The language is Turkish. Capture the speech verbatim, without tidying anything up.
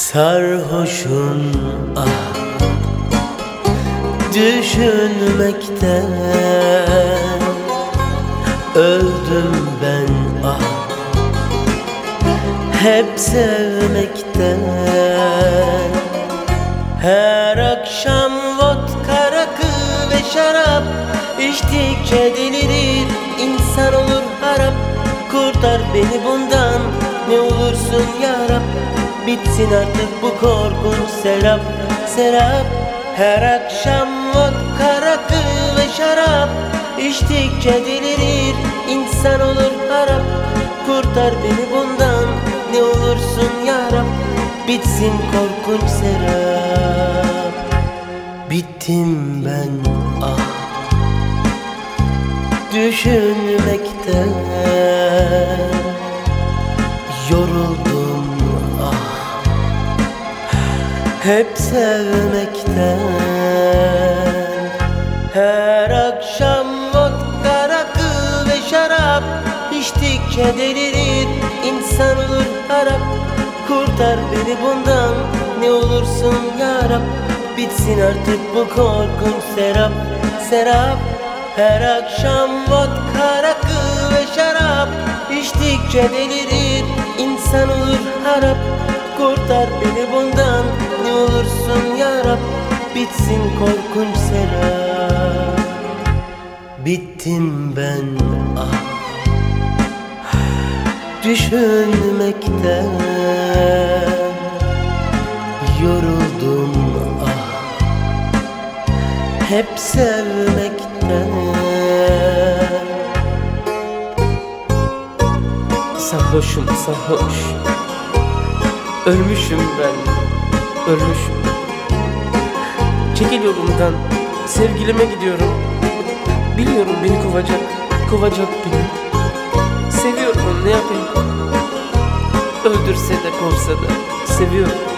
Sarhoşum ah düşünmekten, öldüm ben ah hep sevmekten. Her akşam vodka, rakı ve şarap içtikçe delirir, insan olur harap. Kurtar beni bundan, ne olursun yarab. Bitsin artık bu korkunç serap, serap. Her akşam vodka, rakı ve şarap içtikçe delirir, insan olur harap. Kurtar beni bundan, ne olursun yarab. Bitsin korkunç serap. Bittim ben ah düşünmekten, yoruldum ah hep sevmekten. Her akşam vodka, rakı ve şarap içtikçe delirir, insan olur harap. Kurtar beni bundan, ne olursun yarab. Bitsin artık bu korkunç serap, serap. Her akşam vodka, rakı ve şarap içtikçe delirir, insan olur harap. Kurtar beni bundan, ne olursun yarab. Bitsin korkunç serap. Bittim ben ah düşünmekten, yoruldum ah hep sevmekten. Sarhoşum sarhoş, ölmüşüm ben, ölmüşüm. Çekil yolumdan, sevgilime gidiyorum. Biliyorum beni kovacak, kovacak beni. Seviyorum onu, ne yapayım? Öldürse de kovsa da seviyorum.